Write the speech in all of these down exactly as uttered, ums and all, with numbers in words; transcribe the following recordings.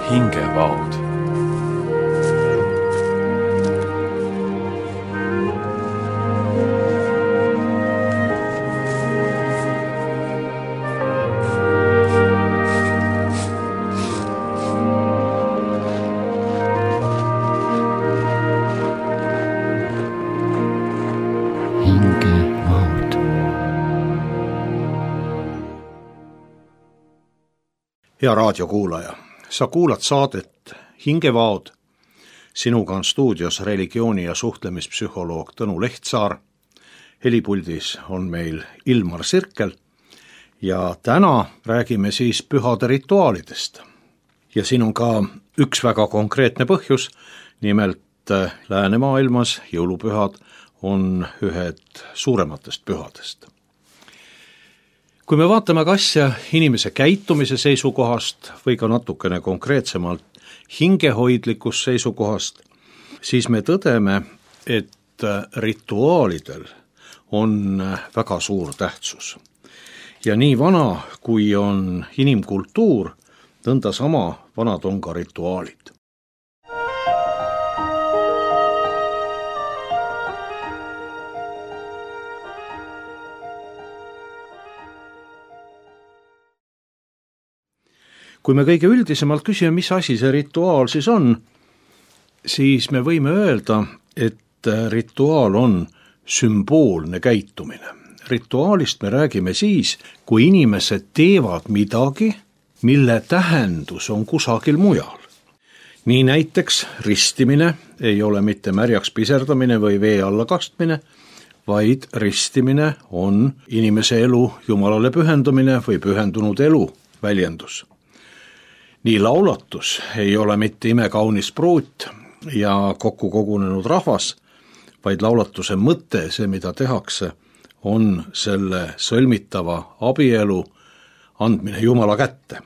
hingevaod. Hea raadiokuulaja, sa kuulad saadet Hingevaod. Sinuga on stuudios religiooni- ja suhtlemispsühholoog Tõnu Lehtsaar. Helipuldis on meil Ilmar Sirkel ja täna räägime siis pühade rituaalidest. Ja siin on ka üks väga konkreetne põhjus, nimelt läänemaailmas jõulupühad on ühed suurematest pühadest. Kui me vaatame asja inimese käitumise seisukohast või ka natukene konkreetsemalt hingehoidlikust seisukohast, siis me tõdeme, et rituaalidel on väga suur tähtsus. Ja nii vana, kui on inimkultuur, nõnda sama vanad on ka rituaalid. Kui me kõige üldisemalt küsime, mis asi see rituaal siis on, siis me võime öelda, et rituaal on sümboolne käitumine. Rituaalist me räägime siis, kui inimesed teevad midagi, mille tähendus on kusagil mujal. Nii näiteks ristimine ei ole mitte märjaks piserdamine või vee alla kastmine, vaid ristimine on inimese elu Jumalale pühendumine või pühendunud elu väljendus. Nii laulatus ei ole mitte imekaunis pruut ja kokku kogunenud rahvas, vaid laulatuse mõte, see mida tehakse, on selle sõlmitava abielu andmine Jumala kätte.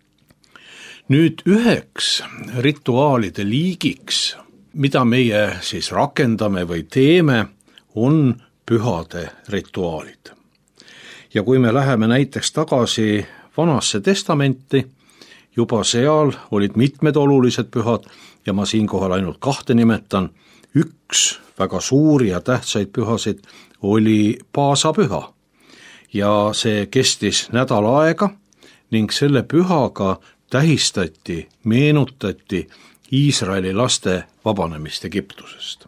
Nüüd üheks rituaalide liigiks, mida meie siis rakendame või teeme, on pühade rituaalid. Ja kui me läheme näiteks tagasi Vanasse testamenti, juba seal olid mitmed olulised pühad ja ma siinkohal ainult kahte nimetan. Üks väga suuri ja tähtsaid pühasid oli Paasapüha ja see kestis nädal aega ning selle pühaga tähistati, meenutati Iisraeli laste vabanemist Egiptusest.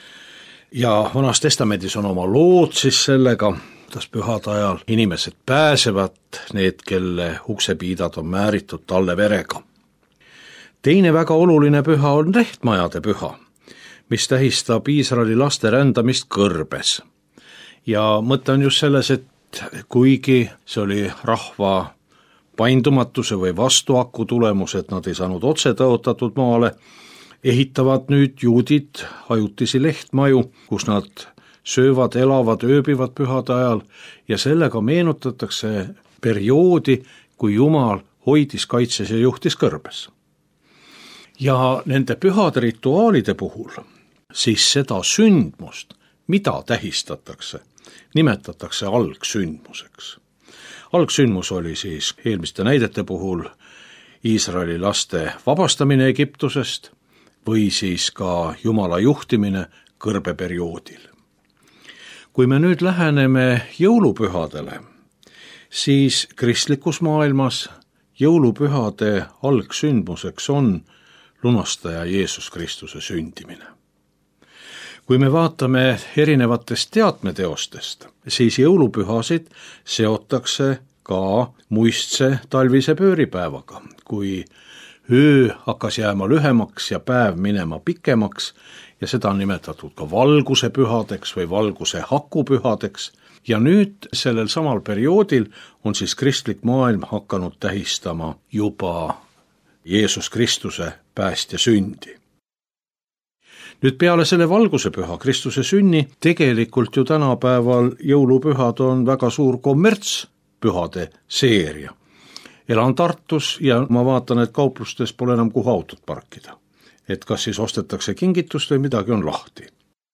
Ja Vanas testamendis on oma lood siis sellega, kuidas pühade ajal inimesed pääsevad, need, kelle uksepiidad on määritud talle verega. Teine väga oluline püha on Lehtmajade püha, mis tähistab Iisraeli laste rändamist kõrbes. Ja mõte on just selles, et kuigi see oli rahva paindumatuse või vastuaku tulemus, et nad ei saanud otse tõotatud maale, ehitavad nüüd juudid ajutisi lehtmaju, kus nad söövad, elavad, ööbivad pühade ajal ja sellega meenutatakse perioodi, kui Jumal hoidis, kaitses ja juhtis kõrbes. Ja nende pühade rituaalide puhul siis seda sündmust, mida tähistatakse, nimetatakse algsündmuseks. Algsündmus oli siis eelmiste näidete puhul Iisraeli laste vabastamine Egiptusest või siis ka Jumala juhtimine kõrbeperioodil. Kui me nüüd läheneme jõulupühadele, siis kristlikus maailmas jõulupühade algsündmuseks on lunastaja Jeesus Kristuse sündimine. Kui me vaatame erinevatest teatmeteostest, siis jõulupühasid seotakse ka muistse talvise pööripäevaga, kui öö hakkas jääma lühemaks ja päev minema pikemaks ja seda on nimetatud ka valguse pühadeks või valguse hakupühadeks. Ja nüüd sellel samal perioodil on siis kristlik maailm hakanud tähistama juba Jeesus Kristuse päästja sündi. Nüüd peale selle valguse püha, Kristuse sünni, tegelikult ju tänapäeval jõulupühad on väga suur kommertspühade seeria. Elan Tartus ja ma vaatan, et kauplustes pole enam kuhu autot parkida. Et kas siis ostetakse kingitust või midagi on lahti.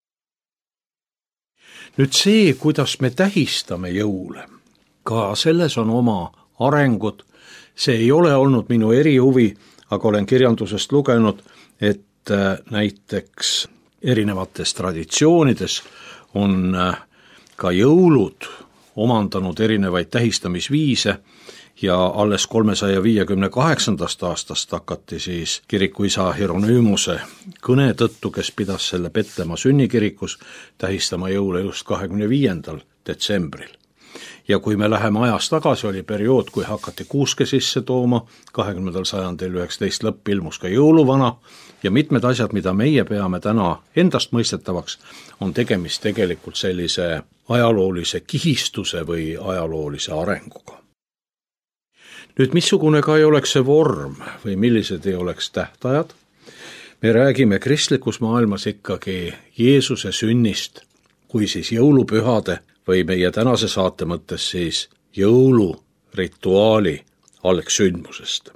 Nüüd see, kuidas me tähistame jõule, ka selles on oma arengud. See ei ole olnud minu erihuvi, aga olen kirjandusest lugenud, et näiteks erinevates traditsioonides on ka jõulud omandanud erinevaid tähistamisviise ja alles kolmesaja viiekümne kaheksandast aastast hakati siis kirikuisa Hieronymuse kõne tõttu, kes pidas selle Petlemma sünnikirikus, tähistama jõule just kahekümne viiendal detsembril. Ja kui me läheme ajas tagasi, oli periood, kui hakati kuuske sisse tooma, kahekümnendal sajandil üheksateist lõpp ilmus ka jõuluvana ja mitmed asjad, mida meie peame täna endast mõistetavaks, on tegemist tegelikult sellise ajaloolise kihistuse või ajaloolise arenguga. Nüüd, missugune ka ei oleks see vorm või millised ei oleks tähtajad, me räägime kristlikus maailmas ikkagi Jeesuse sünnist, kui siis jõulupühade või meie tänase saate mõttes siis jõulurituaali algsündmusest.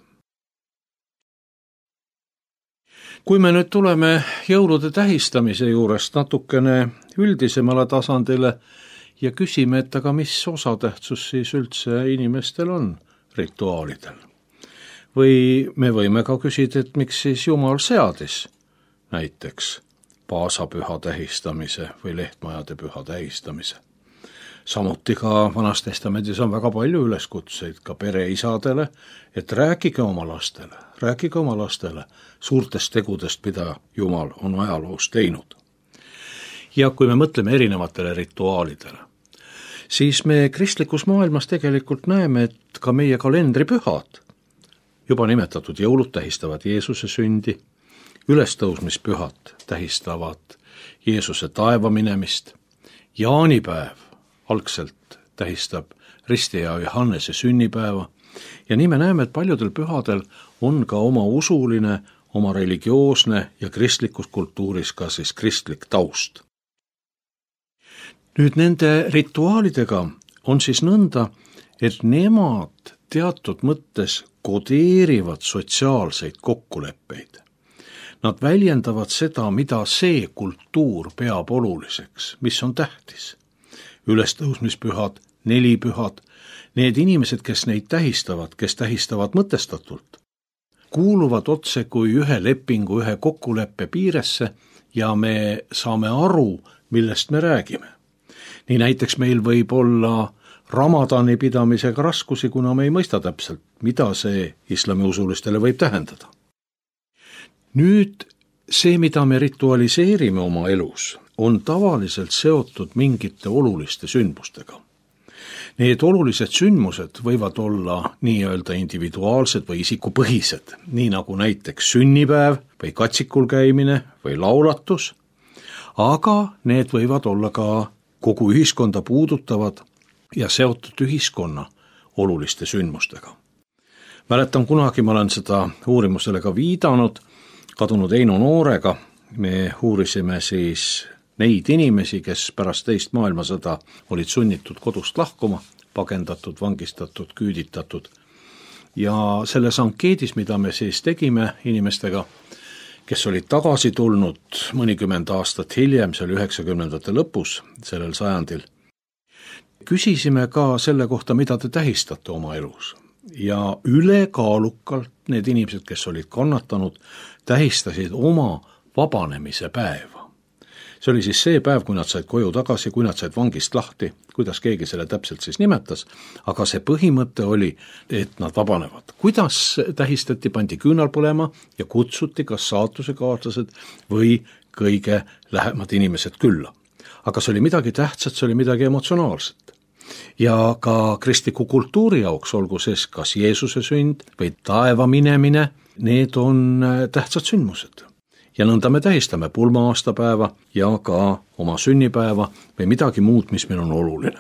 Kui me nüüd tuleme jõulude tähistamise juurest natukene üldisemale tasandile ja küsime, et aga mis osatähtsus siis üldse inimestel on rituaalidel. Või me võime ka küsida, et miks siis Jumal seadis näiteks paasapüha tähistamise või lehtmajade püha tähistamise. Samuti ka Vanas Testamendis on väga palju üleskutseid ka pereisadele, et rääkige oma lastele, rääkige oma lastele suurtest tegudest, mida Jumal on ajaloos teinud. Ja kui me mõtleme erinevatele rituaalidele, siis me kristlikus maailmas tegelikult näeme, et ka meie kalendripühad, juba nimetatud jõulud tähistavad Jeesuse sündi, ülestõusmispühad tähistavad Jeesuse taeva minemist, jaanipäev algselt tähistab Risti ja Johannese sünnipäeva ja nii me näeme, et paljudel pühadel on ka oma usuline, oma religioosne ja kristlikus kultuuris ka siis kristlik taust. Nüüd nende rituaalidega on siis nõnda, et nemad teatud mõttes kodeerivad sotsiaalseid kokkuleppeid. Nad väljendavad seda, mida see kultuur peab oluliseks, mis on tähtis. Ülestõusmispühad, nelipühad, need inimesed, kes neid tähistavad, kes tähistavad mõtestatult, kuuluvad otse kui ühe lepingu, ühe kokkuleppe piiresse ja me saame aru, millest me räägime. Nii näiteks meil võib olla Ramadani pidamisega raskusi, kuna me ei mõista täpselt, mida see islamiusulistele võib tähendada. Nüüd see, mida me ritualiseerime oma elus, on tavaliselt seotud mingite oluliste sündmustega. Need olulised sündmused võivad olla nii-öelda individuaalsed või isikupõhised, nii nagu näiteks sünnipäev või katsikul käimine või laulatus, aga need võivad olla ka kogu ühiskonda puudutavad ja seotud ühiskonna oluliste sündmustega. Mäletan kunagi, ma olen seda uurimusele ka viidanud, kadunud Eino Noorega, me uurisime siis neid inimesi, kes pärast teist maailmasõda olid sunnitud kodust lahkuma, pagendatud, vangistatud, küüditatud. Ja selles ankeedis, mida me siis tegime inimestega, kes olid tagasi tulnud mõnikümmend aastat hiljem, see oli üheksakümnendate lõpus sellel sajandil, küsisime ka selle kohta, mida te tähistate oma elus. Ja ülekaalukalt need inimesed, kes olid kannatanud, tähistasid oma vabanemise päeva. See oli siis see päev, kui nad said koju tagasi, kui nad said vangist lahti, kuidas keegi selle täpselt siis nimetas, aga see põhimõte oli, et nad vabanevad. Kuidas tähistati, pandi küünal põlema ja kutsuti kas saatusekaaslased või kõige lähemad inimesed külla. Aga see oli midagi tähtsat, see oli midagi emotsionaalset. Ja ka kristliku kultuuri jaoks, olgu siis kas Jeesuse sünd või taeva minemine, need on tähtsad sündmused. Ja nõnda me tähistame pulma aastapäeva ja ka oma sünnipäeva või midagi muud, mis meil on oluline.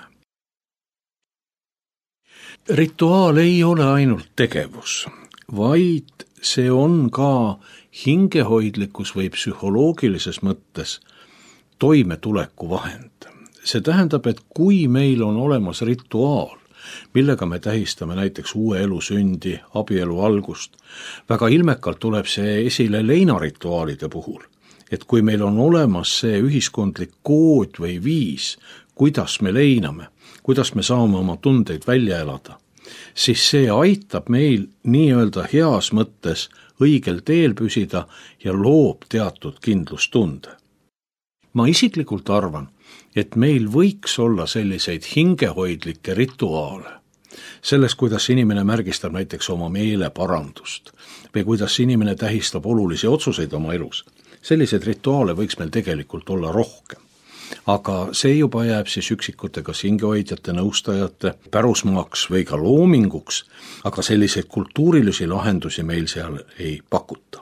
Rituaal ei ole ainult tegevus, vaid see on ka hingehoidlikus või psühholoogilises mõttes toimetuleku vahend. See tähendab, et kui meil on olemas rituaal, millega me tähistame näiteks uue elu sündi, abielu algust, väga ilmekalt tuleb see esile leinarituaalide puhul, et kui meil on olemas see ühiskondlik kood või viis, kuidas me leiname, kuidas me saame oma tundeid välja elada, siis see aitab meil nii-öelda heas mõttes õigel teel püsida ja loob teatud kindlustunde. Ma isiklikult arvan, et meil võiks olla selliseid hingehoidlikke rituaale. Selles, kuidas inimene märgistab näiteks oma meeleparandust või kuidas inimene tähistab olulisi otsuseid oma elus. Selliseid rituaale võiks meil tegelikult olla rohkem. Aga see juba jääb siis üksikute kas hingehoidjate, nõustajate pärusmaaks või ka loominguks, aga selliseid kultuurilisi lahendusi meil seal ei pakuta.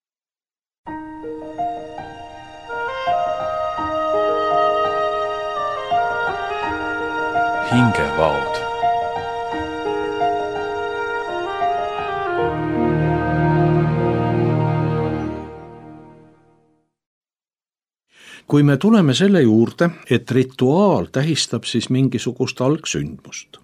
Hingevaod. Kui me tuleme selle juurde, et rituaal tähistab siis mingisugust algsündmust,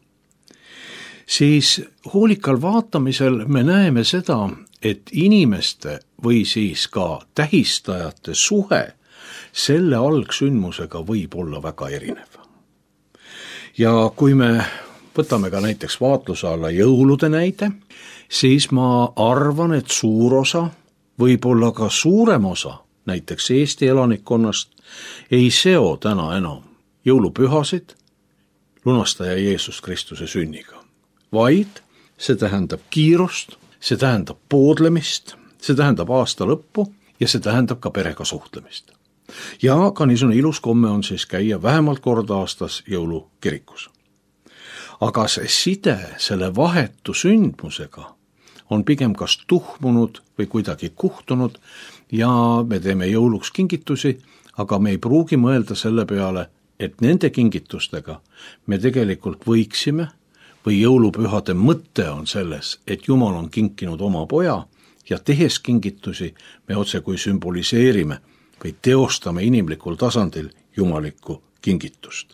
siis hoolikal vaatamisel me näeme seda, et inimeste või siis ka tähistajate suhe selle algsündmusega võib olla väga erinev. Ja kui me võtame ka näiteks vaatluse alla jõulude näide, siis ma arvan, et suur osa, võib-olla ka suurem osa, näiteks Eesti elanikkonnast, ei seo täna enam jõulupühasid lunastaja Jeesus Kristuse sünniga, vaid see tähendab kiirust, see tähendab poodlemist, see tähendab aasta lõppu ja see tähendab ka perega suhtlemist. Ja ka niisugune ilus komme on siis käia vähemalt kord aastas jõulukirikus. Aga see side selle vahetu sündmusega on pigem kas tuhmunud või kuidagi kuhtunud ja me teeme jõuluks kingitusi, aga me ei pruugi mõelda selle peale, et nende kingitustega me tegelikult võiksime või jõulupühade mõte on selles, et Jumal on kinkinud oma poja ja tehes kingitusi me otse kui sümboliseerime või teostame inimlikul tasandil jumalikku kingitust.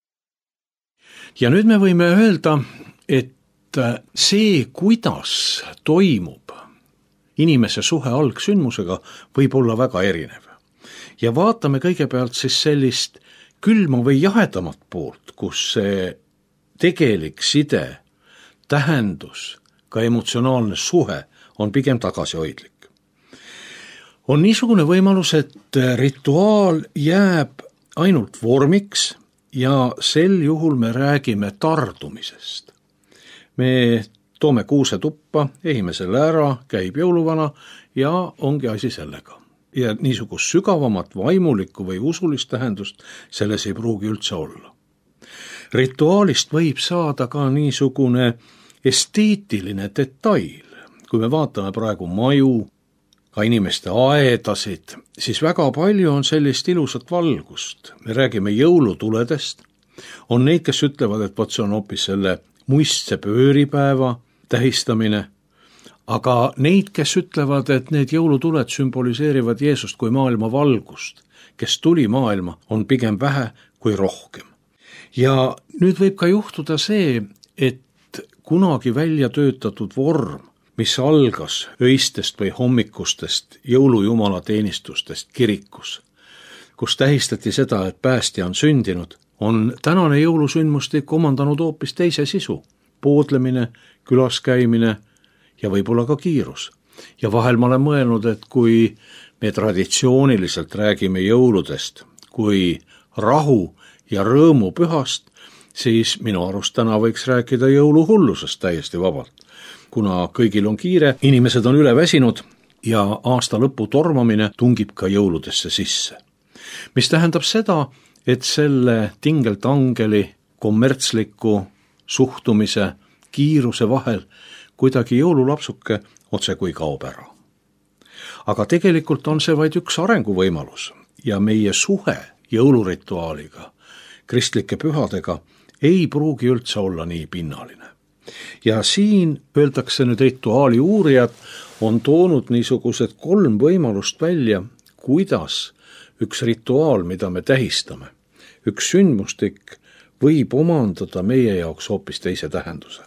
Ja nüüd me võime öelda, et see, kuidas toimub inimese suhe algsündmusega, võib olla väga erinev. Ja vaatame kõigepealt siis sellist külma või jahedamat poolt, kus see tegelik side, tähendus, ka emotsionaalne suhe on pigem tagasihoidlik. On niisugune võimalus, et rituaal jääb ainult vormiks ja sel juhul me räägime tardumisest. Me toome kuuse tuppa, ehime selle ära, käib jõuluvana ja ongi asi sellega. Ja niisugust sügavamat vaimulikku või usulist tähendust selles ei pruugi üldse olla. Rituaalist võib saada ka niisugune esteetiline detail. Kui me vaatame praegu maju, ka inimeste aedasid, siis väga palju on sellist ilusat valgust. Me räägime jõulutuledest. On neid, kes ütlevad, et võt see on hoopis selle muistse pööripäeva tähistamine, aga neid, kes ütlevad, et need jõulutuled sümboliseerivad Jeesust kui maailma valgust, kes tuli maailma, on pigem vähe kui rohkem. Ja nüüd võib ka juhtuda see, et kunagi välja töötatud vorm, mis algas öistest või hommikustest jõulujumala teenistustest kirikus, kus tähistati seda, et päästja on sündinud, on tänane jõulusündmustik omandanud hoopis teise sisu, poodlemine, külas käimine ja võib-olla ka kiirus. Ja vahel ma olen mõelnud, et kui me traditsiooniliselt räägime jõuludest kui rahu ja rõõmu pühast, siis minu arust täna võiks rääkida jõuluhullusest täiesti vabalt. Kuna kõigil on kiire, inimesed on üle väsinud ja aasta lõpu tormamine tungib ka jõuludesse sisse. Mis tähendab seda, et selle tingelt angeli kommertsliku suhtumise kiiruse vahel kuidagi jõululapsuke otse kui kaob ära. Aga tegelikult on see vaid üks arenguvõimalus ja meie suhe jõulurituaaliga, kristlike pühadega ei pruugi üldse olla nii pinnaline. Ja siin öeldakse nüüd rituaali uurijad on toonud niisugused kolm võimalust välja, kuidas üks rituaal, mida me tähistame, üks sündmustik võib omandada meie jaoks hoopis teise tähenduse.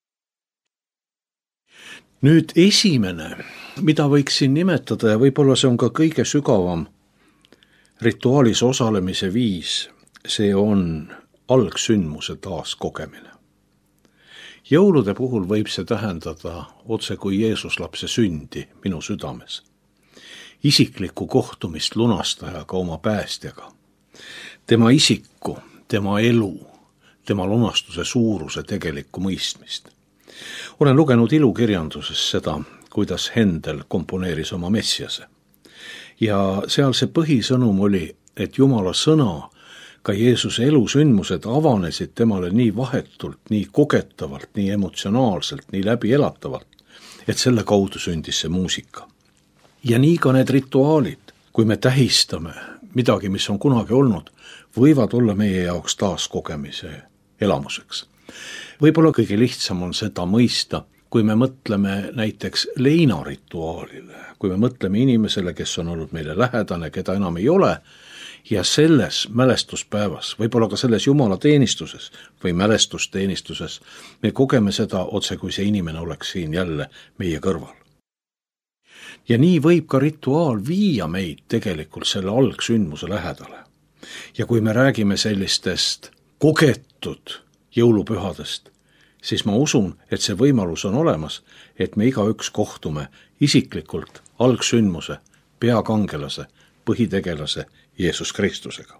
Nüüd esimene, mida võiksin nimetada ja võib-olla see on ka kõige sügavam rituaalis osalemise viis, see on algsündmuse taaskogemine. Jõulude puhul võib see tähendada otse kui Jeesuslapse sündi minu südames. Isiklikku kohtumist lunastajaga, oma päästjaga. Tema isiku, tema elu, tema lunastuse suuruse tegelikku mõistmist. Olen lugenud ilukirjanduses seda, kuidas Hendel komponeeris oma Messiase. Ja seal see põhisõnum oli, et Jumala sõna, ka Jeesuse elusündmused avanesid temale nii vahetult, nii kogetavalt, nii emotsionaalselt, nii läbielatavalt, et selle kaudu sündis see muusika. Ja nii ka need rituaalid, kui me tähistame midagi, mis on kunagi olnud, võivad olla meie jaoks taaskogemise elamuseks. Võib-olla kõige lihtsam on seda mõista, kui me mõtleme näiteks leinarituaalile, kui me mõtleme inimesele, kes on olnud meile lähedane, keda enam ei ole, ja selles mälestuspäevas, võib-olla ka selles Jumala teenistuses või mälestusteenistuses, me kogeme seda otse, kui see inimene oleks siin jälle meie kõrval. Ja nii võib ka rituaal viia meid tegelikult selle algsündmuse lähedale. Ja kui me räägime sellistest kogetud jõulupühadest, siis ma usun, et see võimalus on olemas, et me igaüks kohtume isiklikult algsündmuse, peakangelase, põhitegelase Jeesus Kristusega.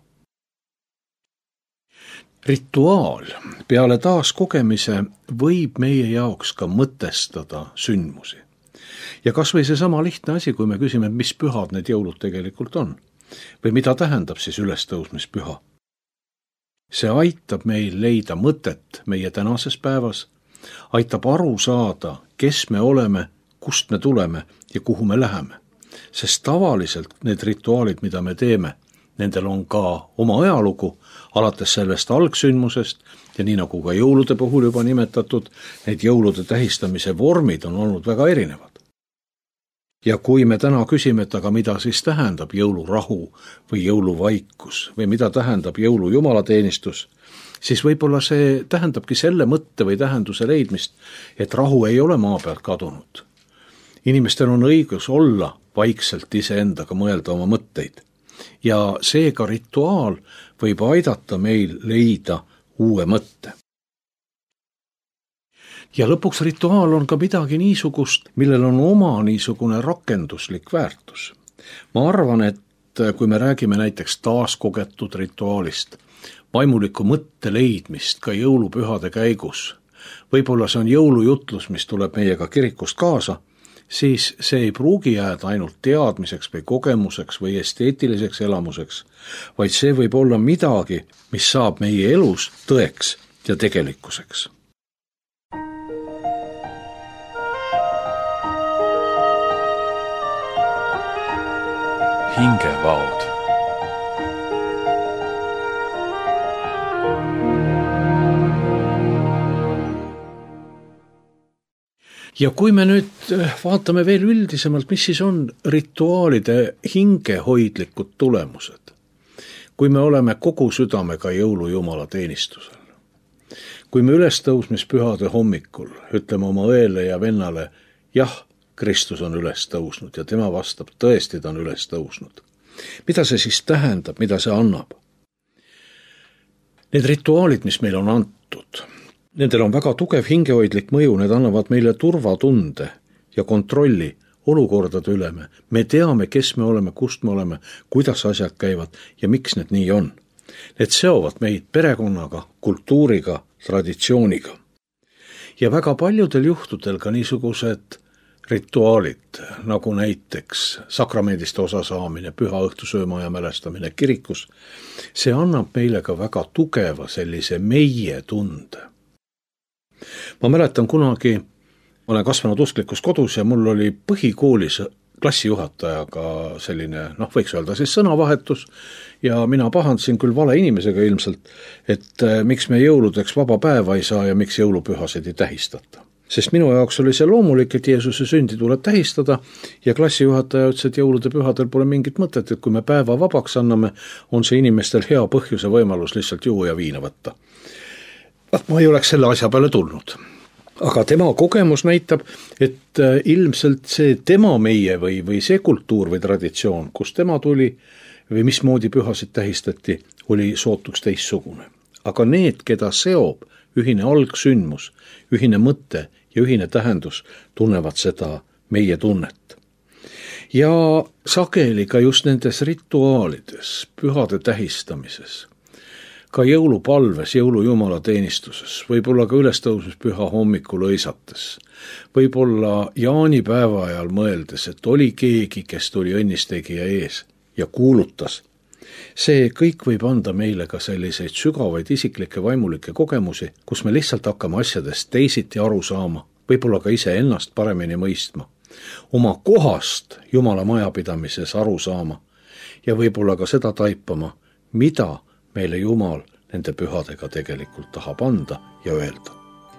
Rituaal peale taaskogemise võib meie jaoks ka mõtestada sündmusi. Ja kas või see sama lihtne asi, kui me küsime, mis pühad need jõulud tegelikult on? Või mida tähendab siis ülestõusmispüha? See aitab meil leida mõtet meie tänases päevas, aitab aru saada, kes me oleme, kust me tuleme ja kuhu me läheme. Sest tavaliselt need rituaalid, mida me teeme, nendel on ka oma ajalugu, alates sellest algsündmusest ja nii nagu ka jõulude puhul juba nimetatud, need jõulude tähistamise vormid on olnud väga erinevad. Ja kui me täna küsime, et aga mida siis tähendab jõulurahu või jõuluvaikus või mida tähendab jõulu jumalateenistus, siis võib-olla see tähendabki selle mõtte või tähenduse leidmist, et rahu ei ole maa pealt kadunud. Inimestel on õigus olla vaikselt iseendaga, mõelda oma mõtteid. Ja seega rituaal võib aidata meil leida uue mõtte. Ja lõpuks rituaal on ka midagi niisugust, millel on oma niisugune rakenduslik väärtus. Ma arvan, et kui me räägime näiteks taaskogetud rituaalist, vaimuliku mõtte leidmist ka jõulupühade käigus, võib-olla see on jõulujutlus, mis tuleb meiega kirikust kaasa, siis see ei pruugi jääda ainult teadmiseks või kogemuseks või esteetiliseks elamuseks, vaid see võib olla midagi, mis saab meie elus tõeks ja tegelikkuseks. Hingevaod. Ja kui me nüüd vaatame veel üldisemalt, mis siis on rituaalide hingehoidlikud tulemused, kui me oleme kogu südamega jõulu Jumala teenistusel, kui me ülestõusmispühade hommikul ütleme oma õele ja vennale, jah, Kristus on üles tõusnud ja tema vastab, tõesti ta on üles tõusnud. Mida see siis tähendab, mida see annab? Need rituaalid, mis meil on antud, nendel on väga tugev hingehoidlik mõju, need annavad meile turvatunde ja kontrolli olukordade üle. Me teame, kes me oleme, kust me oleme, kuidas asjad käivad ja miks need nii on. Need seovad meid perekonnaga, kultuuriga, traditsiooniga. Ja väga paljudel juhtudel ka niisugused rituaalid, nagu näiteks sakramendist osa saamine, püha õhtusööma ja mälestamine kirikus, see annab meile ka väga tugeva sellise meie tunde. Ma mäletan kunagi, olen kasvanud usklikus kodus ja mul oli põhikoolis klassijuhatajaga selline, noh võiks öelda siis sõnavahetus ja mina pahandasin küll vale inimesega ilmselt, et miks me jõuludeks vaba päeva ei saa ja miks jõulupühasid ei tähistata. Sest minu jaoks oli see loomulik, et Jeesuse sündi tuleb tähistada ja klassijuhataja ütles, et jõulude pühadel pole mingit mõtet, et kui me päeva vabaks anname, on see inimestel hea põhjuse võimalus lihtsalt juua ja viina võtta. Ma ei oleks selle asja peale tulnud. Aga tema kogemus näitab, et ilmselt see tema meie või, või see kultuur või traditsioon, kus tema tuli või mismoodi pühasid tähistati, oli sootuks teissugune. Aga need, keda seob ühine algsündmus, ühine mõte ja ühine tähendus tunnevad seda meie tunnet. Ja sageli ka just nendes rituaalides, pühade tähistamises, ka jõulupalves, jõulujumala teenistuses, võib-olla ka ülestõusmispüha hommikul õisates, võib-olla jaanipäeva ajal mõeldes, et oli keegi, kes tuli õnnistegija ees ja kuulutas. See kõik võib anda meile ka selliseid sügavaid isiklikke vaimulikke kogemusi, kus me lihtsalt hakkame asjadest teisiti aru saama, võib-olla ka ise ennast paremini mõistma, oma kohast Jumala majapidamises aru saama ja võib-olla ka seda taipama, mida meile Jumal nende pühadega tegelikult tahab anda ja öelda.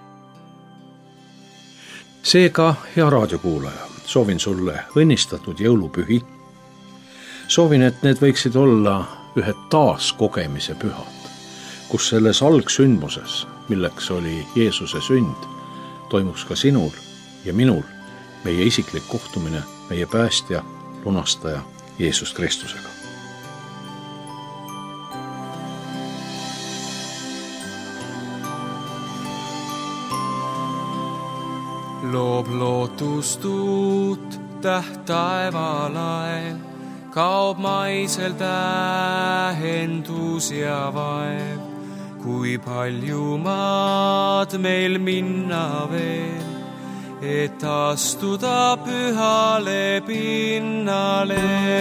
Seega, hea raadiokuulaja, soovin sulle õnnistatud jõulupühi. Soovin, et need võiksid olla ühed taaskogemise pühad, kus selles algsündmuses, milleks oli Jeesuse sünd, toimuks ka sinul ja minul meie isiklik kohtumine meie päästja, lunastaja Jeesus Kristusega. Loob lootust uut täht taevalael, kaob maisel tähendus ja vaev. Kui palju maad meil minna veel, et astuda pühale pinnale.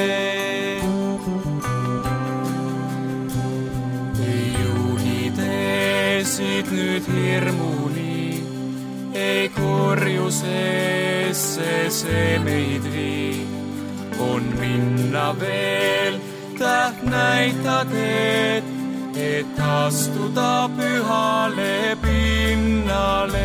Ei juhidesid nüüd hirmuni, ei korjusesse see meid vii. On minna veel täht näitad, et, et astuda pühale pinnale.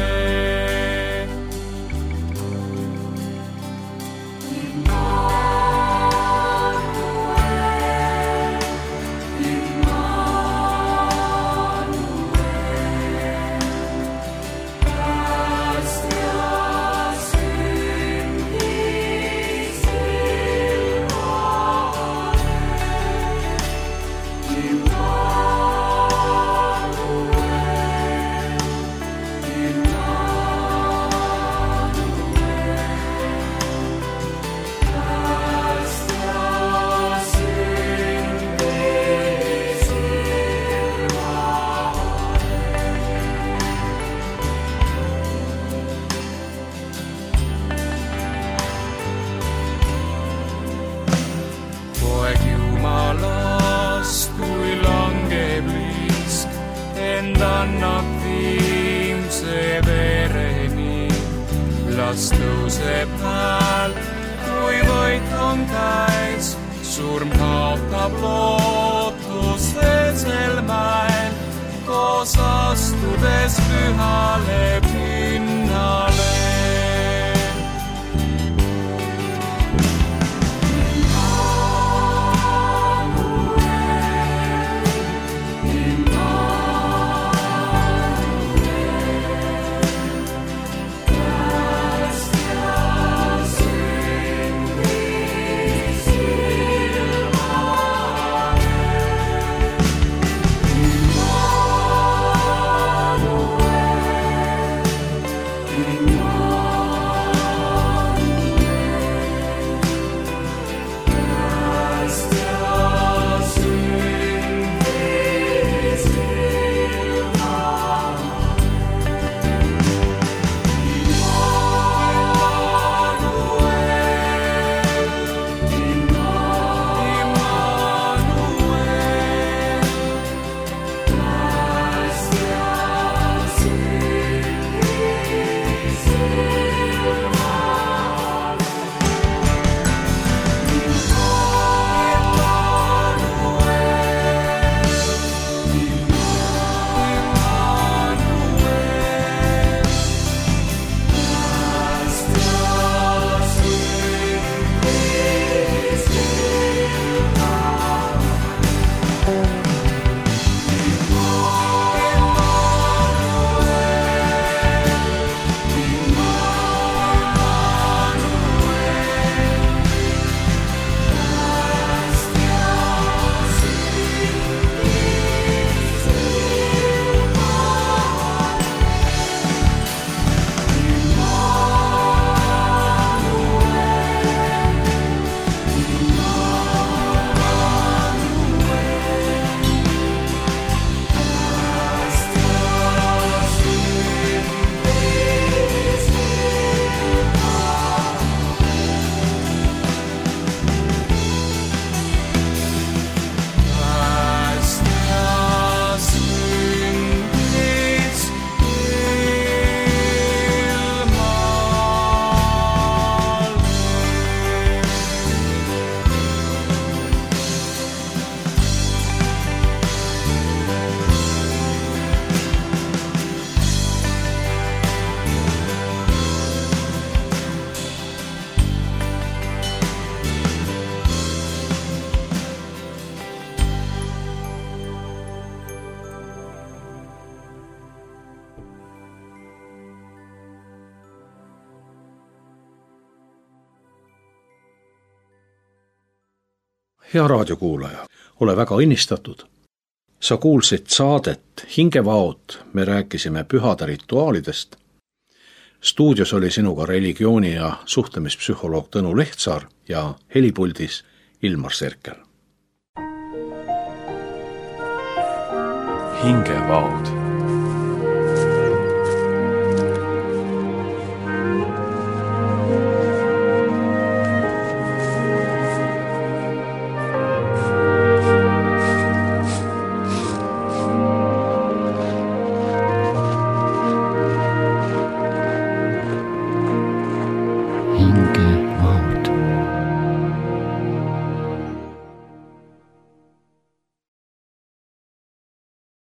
Annab viimse vereni, las tõuseb hääl, kui võit on käes. Surm kaotab lootusel mäel, koos astudes pühale pinnale. Amen. hea raadiokuulaja, ole väga õnnistatud. Sa kuulsid saadet Hingevaod, me rääkisime pühade rituaalidest. Stuudios oli sinuga religiooni- ja suhtlemispsühholoog Tõnu Lehtsaar ja helipuldis Ilmar Serkel. Hingevaod.